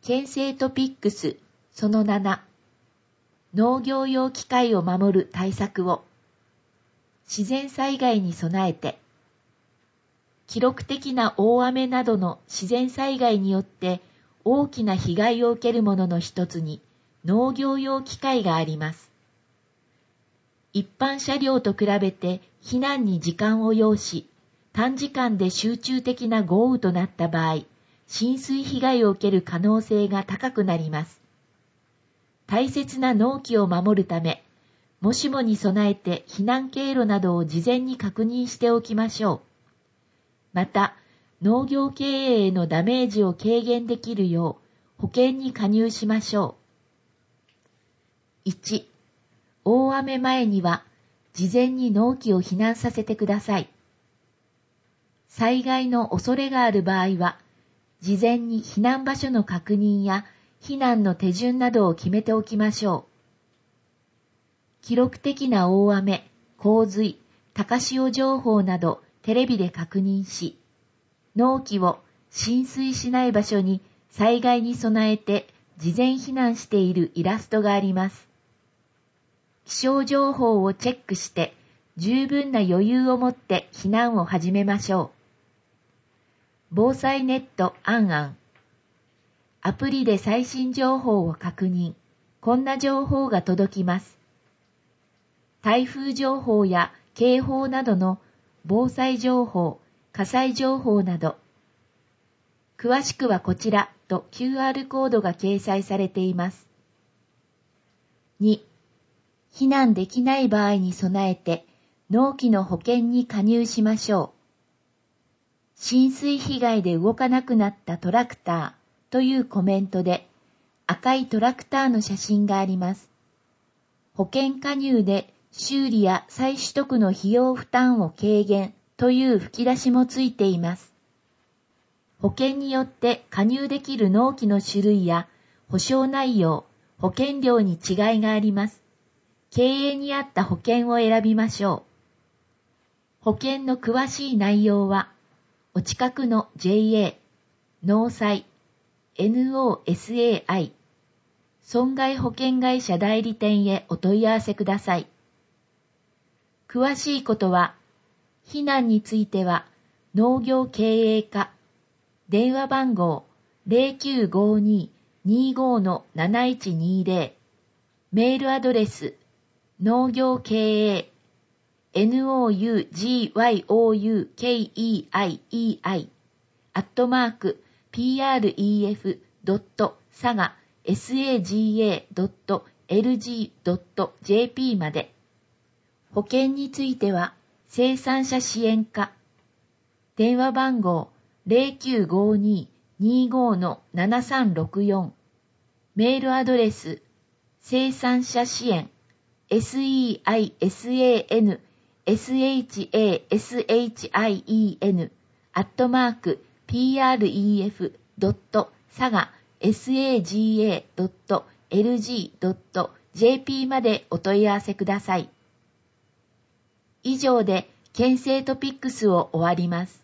県政トピックスその7、農業用機械を守る対策を。自然災害に備えて。記録的な大雨などの自然災害によって大きな被害を受けるものの一つに農業用機械があります。一般車両と比べて避難に時間を要し、短時間で集中的な豪雨となった場合、浸水被害を受ける可能性が高くなります。大切な農機を守るため、もしもに備えて避難経路などを事前に確認しておきましょう。また、農業経営へのダメージを軽減できるよう保険に加入しましょう。1、大雨前には事前に農機を避難させてください。災害の恐れがある場合は、事前に避難場所の確認や避難の手順などを決めておきましょう。記録的な大雨、洪水、高潮情報などテレビで確認し、農機を浸水しない場所に災害に備えて事前避難しているイラストがあります。気象情報をチェックして十分な余裕を持って避難を始めましょう。防災ネットあんあん。アプリで最新情報を確認。こんな情報が届きます。台風情報や警報などの防災情報、火災情報など。詳しくはこちらと QR コードが掲載されています。2、避難できない場合に備えて農機の保険に加入しましょう。浸水被害で動かなくなったトラクターというコメントで赤いトラクターの写真があります。保険加入で修理や再取得の費用負担を軽減という吹き出しもついています。保険によって加入できる農機の種類や保証内容、保険料に違いがあります。経営に合った保険を選びましょう。保険の詳しい内容は、お近くの JA、農災、NOSAI、損害保険会社代理店へお問い合わせください。詳しいことは、避難については、農業経営課、電話番号 0952-25-7120、メールアドレス、農業経営、nouyuikeii@pref.saga.lg.jp まで。保険については、生産者支援課、電話番号 0952-25-7364、メールアドレス、生産者支援、pref.saga.lg.jp までお問い合わせください。以上で県政トピックスを終わります。